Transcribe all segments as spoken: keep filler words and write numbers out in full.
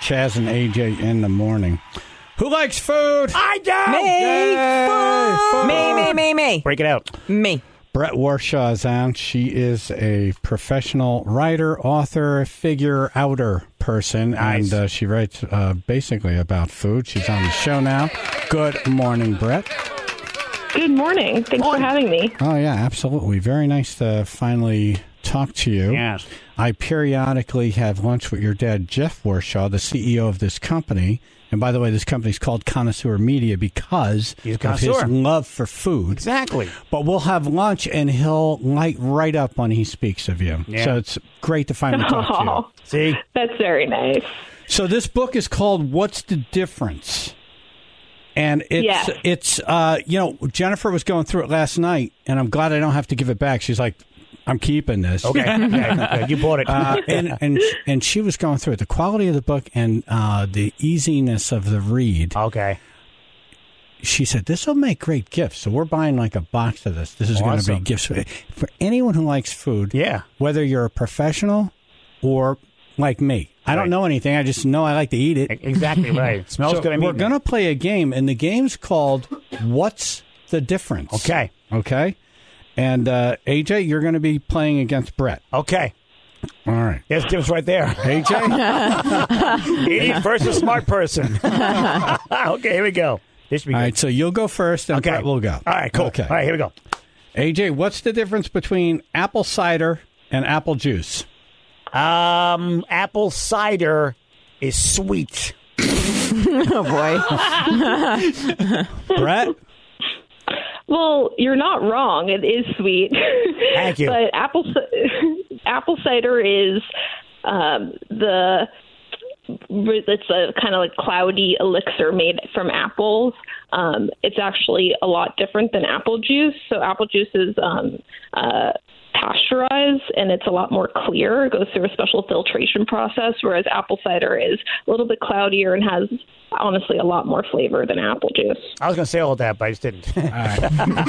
Chaz and A J in the morning. Who likes food? I do. Me. Me, me, me, me. Break it out. Me. Brett Warshaw is on. She is a professional writer, author, figure outer person, Nice. and uh, she writes uh, basically about food. She's on the show now. Good morning, Brett. Good morning. Thanks for having me. Oh, yeah, absolutely. Very nice to finally talk to you. Yes. I periodically have lunch with your dad, Jeff Warshaw, the C E O of this company. And by the way, this company is called Connoisseur Media because He's a of connoisseur. his love for food. Exactly. But we'll have lunch, and he'll light right up when he speaks of you. Yeah. So it's great to finally talk to you. Oh, See? that's very nice. So this book is called What's the Difference? And it's, Yes. it's uh, you know, Jennifer was going through it last night, and I'm glad I don't have to give it back. She's like, I'm keeping this. Okay. okay. You bought it. Uh, and, and and she was going through it. The quality of the book and uh, the easiness of the read. okay. She said, this will make great gifts. So we're buying like a box of this. This is going to be Awesome. gifts for, for anyone who likes food. Yeah. Whether you're a professional or like me. I don't Right. know anything. I just know I like to eat it. Exactly right. Smells So good. I'm we're eating going to it. play a game, and the game's called What's the Difference? Okay. Okay? And uh, A J, you're going to be playing against Brett. Okay. All right. There's a difference right there. A J? Idiot versus smart person. Okay, here we go. This should be All good. right, so you'll go first, and Okay. Brett will go. All right, cool. Okay. All right, here we go. A J, what's the difference between apple cider and apple juice? Um, apple cider is sweet. Oh, boy. Brett? Well, you're not wrong. It is sweet. Thank you. But apple ci- apple cider is um, the it's a kind of like cloudy elixir made from apples. Um, it's actually a lot different than apple juice. So apple juice is um, uh, pasteurized, and it's a lot more clear. It goes through a special filtration process, whereas apple cider is a little bit cloudier and has, honestly, a lot more flavor than apple juice. I was going to say all that, but I just didn't. All right.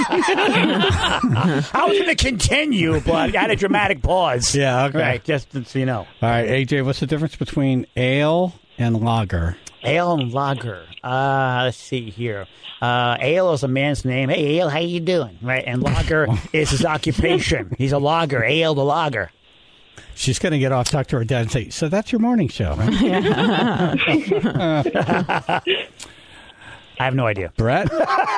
I was going to continue, but I had a dramatic pause. Yeah, okay. Right, just so you know. All right, A J, what's the difference between ale and lager? Ale and lager. Uh, let's see here. Uh, Ale is a man's name. Hey, Ale, how you doing? Right, and lager is his occupation. He's a logger. Ale the logger. She's going to get off, talk to her dad, and say, so that's your morning show, right? I have no idea. Brett?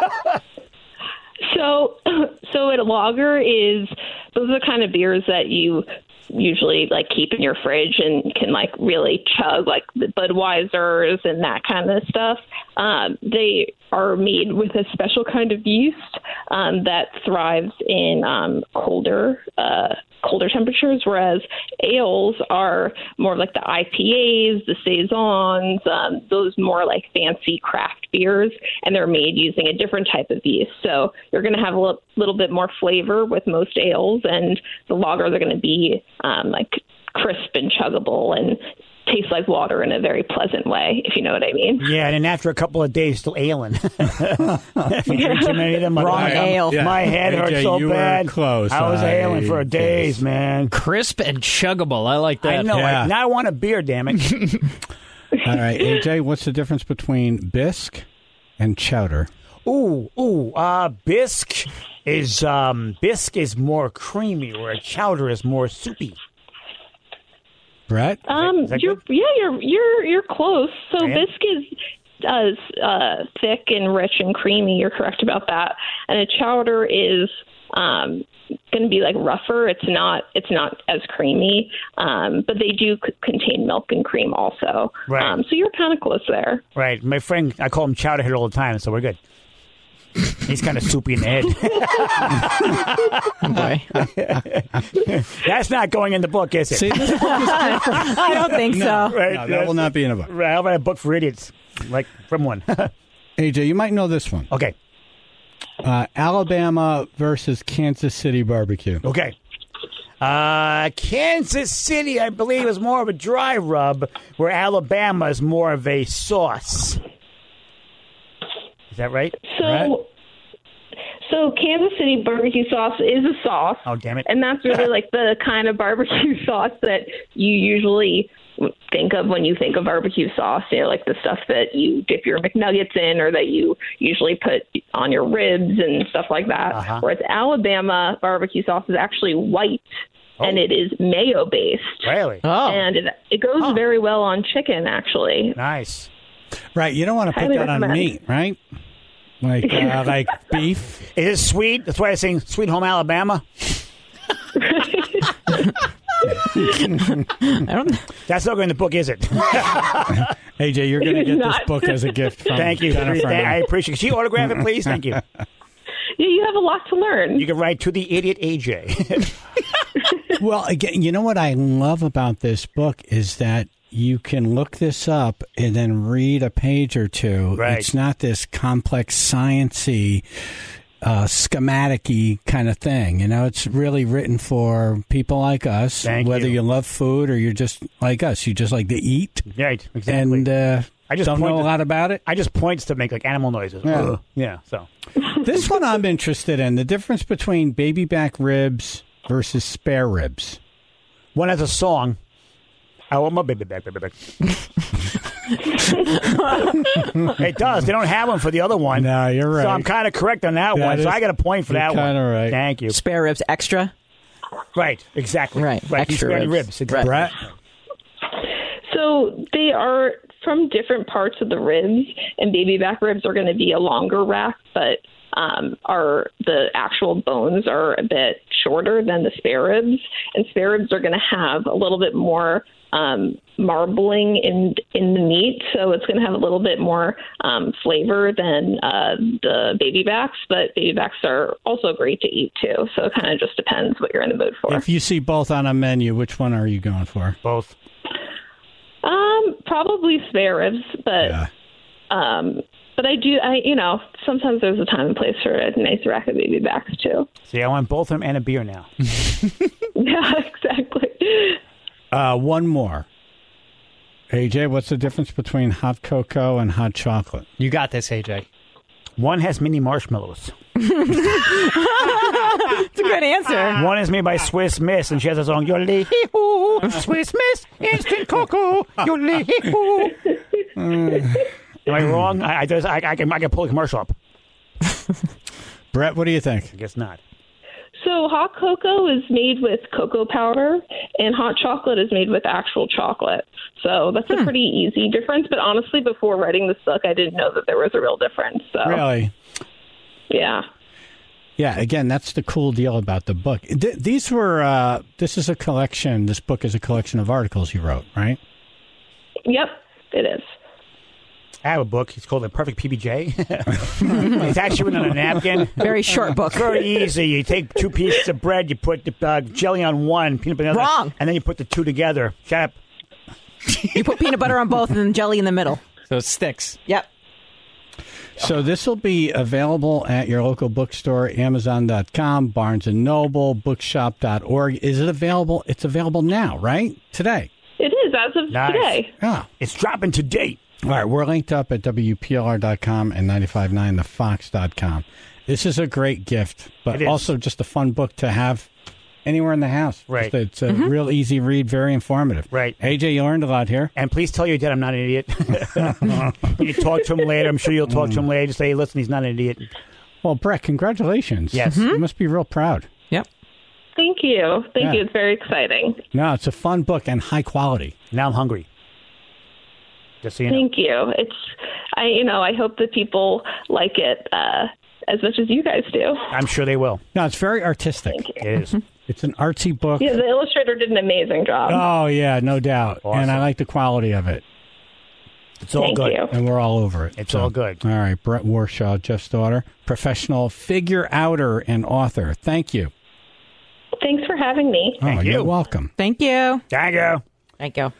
So, so a lager is those are the kind of beers that you usually like keep in your fridge and can like really chug, like the Budweisers and that kind of stuff. Um, they are made with a special kind of yeast um, that thrives in um, colder uh, colder temperatures, whereas ales are more like the I P As, the saisons, um, those more like fancy craft beers, and they're made using a different type of yeast. So you're going to have a little, little bit more flavor with most ales, and the lagers are going to be um, like crisp and chuggable and taste like water in a very pleasant way, if you know what I mean. Yeah, and then after a couple of days, still ailing. If you drink too many of them, Wrong my, ale. Yeah. my head A J, hurts so you were bad. close. I was I ailing for days, guess. man. Crisp and chuggable. I like that. I know. Yeah. I, now I want a beer, damn it. All right, A J, what's the difference between bisque and chowder? Ooh, ooh. Uh, bisque is um, bisque is more creamy, where chowder is more soupy. Brett? Um, is that you're good? yeah, you're you're you're close. So Yeah. bisque is uh, uh, thick and rich and creamy. You're correct about that. And a chowder is um, going to be like rougher. It's not it's not as creamy, um, but they do c- contain milk and cream also. Right. Um, so you're kind of close there. Right. My friend, I call him Chowderhead all the time, so we're good. He's kind of soupy in the head. That's not going in the book, is it? See, this book is I don't think so. right. no, that will not be in a book. Right, I'll write a book for idiots, like from one. A J, you might know this one. Okay. Uh, Alabama versus Kansas City barbecue. Okay. Uh, Kansas City, I believe, is more of a dry rub, where Alabama is more of a sauce. Is that right? So. Right. So Kansas City barbecue sauce is a sauce. Oh, damn it. And that's really like the kind of barbecue sauce that you usually think of when you think of barbecue sauce, you know, like the stuff that you dip your McNuggets in or that you usually put on your ribs and stuff like that. Uh-huh. Whereas Alabama barbecue sauce is actually white. Oh. And it is mayo-based. Really? Oh. And it, it goes oh. very well on chicken, actually. Nice. Right. You don't want to put Highly that recommend. on meat, right? Like uh, like beef. Is it sweet? That's why I sing Sweet Home Alabama. I don't. That's not going in the book, is it? A J, you're going to It's get not. this book as a gift from Thank you. Jennifer. I appreciate it. Can you autograph it, please? Thank you. Yeah, you have a lot to learn. You can write to the idiot A J. Well, again, you know what I love about this book is that you can look this up and then read a page or two. Right. It's not this complex, science-y, uh, schematic-y kind of thing. You know, it's really written for people like us, Thank whether you. you love food or you're just like us. You just like to eat Right, exactly. and uh, I just don't know a pointed- lot about it. I just points to make like animal noises. Yeah. Ugh. Yeah, so. This one I'm interested in, the difference between baby back ribs versus spare ribs. One has a song. I want my baby back, baby back. It does. They don't have one for the other one. No, you're right. So I'm kind of correct on that, That one. is- So I got a point for you're that one. kinda right. Thank you. Spare ribs extra. Right, exactly. Right, Right. extra Spare any ribs. ribs. Exactly. Brett? So they are from different parts of the ribs, and baby back ribs are going to be a longer rack, but um, are the actual bones are a bit shorter than the spare ribs, and spare ribs are going to have a little bit more um, marbling in in the meat, so it's going to have a little bit more um, flavor than uh, the baby backs. But baby backs are also great to eat too, so it kind of just depends what you're in the mood for. If you see both on a menu, which one are you going for? Both. Um, probably spare ribs, but Yeah. um, but I do, I you know, sometimes there's a time and place for a nice rack of baby backs too. See, I want both of them and a beer now. Yeah, exactly. Uh, one more. A J, what's the difference between hot cocoa and hot chocolate? You got this, A J. One has mini marshmallows. It's a good answer. One is made by Swiss Miss, and she has a song, Yodel hee hoo, Swiss Miss, instant cocoa, Yodel hee hoo. Am I wrong? I, I, just- I, I, can, I can pull a commercial up. Brett, what do you think? I guess not. So hot cocoa is made with cocoa powder, and hot chocolate is made with actual chocolate. So that's a pretty easy difference. But honestly, before writing this book, I didn't know that there was a real difference. So Really? yeah. Yeah, again, that's the cool deal about the book. Th- these were, uh, this is a collection, this book is a collection of articles you wrote, right? Yep, it is. I have a book. It's called The Perfect P B J. It's actually written on a napkin. Very short book. It's very easy. You take two pieces of bread, you put the uh, jelly on one, peanut butter on the other, Wrong. and then you put the two together. Shut up. You put peanut butter on both and then jelly in the middle. So it sticks. Yep. So this will be available at your local bookstore, amazon dot com, Barnes and Noble, bookshop dot org. Is it available? It's available now, right? Today. It is as of Nice. today. Yeah. It's dropping to date. All right, we're linked up at W P L R dot com and ninety-five point nine the fox dot com. This is a great gift, It but is. also just a fun book to have anywhere in the house. Right. Just- It's a real easy read, very informative. Right. A J, you learned a lot here. And please tell your dad I'm not an idiot. When you talk to him later, I'm sure you'll talk to him later. Just say, hey, listen, he's not an idiot. Well, Brett, congratulations. Yes. You must be real proud. Yep. Thank you. Thank Yeah. you. It's very exciting. No, it's a fun book and high quality. Now I'm hungry. Just so you know. Thank you. It's, I, you know, I hope that people like it uh, as much as you guys do. I'm sure they will. No, it's very artistic. It is. It's an artsy book. Yeah, the illustrator did an amazing job. Oh, yeah, no doubt. Awesome. And I like the quality of it. It's all Thank good. you. And we're all over it. It's So, all good. All right, Brett Warshaw, Jeff's daughter, professional figure outer and author. Thank you. Thanks for having me. Thank oh, you. You're welcome. Thank you. Thank you. Thank you.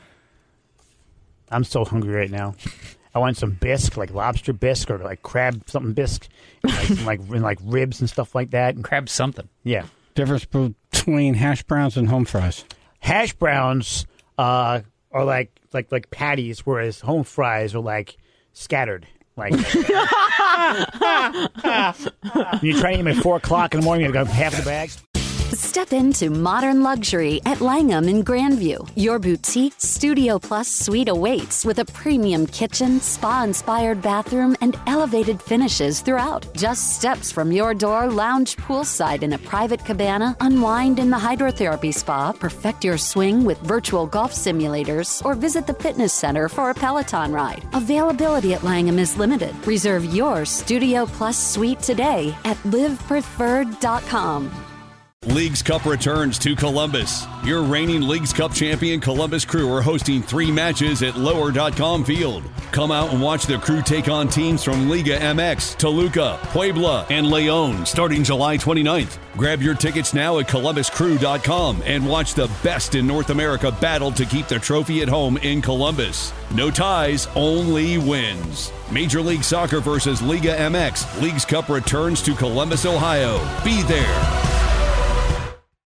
I'm so hungry right now. I want some bisque, like lobster bisque or like crab something bisque, like some, like and like ribs and stuff like that. And Grab something. yeah, Difference between hash browns and home fries. hash browns uh, are like like like patties, whereas home fries are like scattered. Like you try to eat them at four o'clock in the morning, you got half the bag. Step into modern luxury at Langham in Grandview. Your boutique Studio Plus suite awaits with a premium kitchen, spa-inspired bathroom, and elevated finishes throughout. Just steps from your door, lounge poolside in a private cabana, unwind in the hydrotherapy spa, perfect your swing with virtual golf simulators, or visit the fitness center for a Peloton ride. Availability at Langham is limited. Reserve your Studio Plus suite today at live preferred dot com. Leagues Cup returns to Columbus. Your reigning Leagues Cup champion Columbus Crew are hosting three matches at lower dot com Field. Come out and watch the Crew take on teams from Liga M X, Toluca, Puebla, and Leon starting July twenty-ninth. Grab your tickets now at columbus crew dot com and watch the best in North America battle to keep the trophy at home in Columbus. No ties, only wins. Major League Soccer versus Liga M X. Leagues Cup returns to Columbus, Ohio. Be there.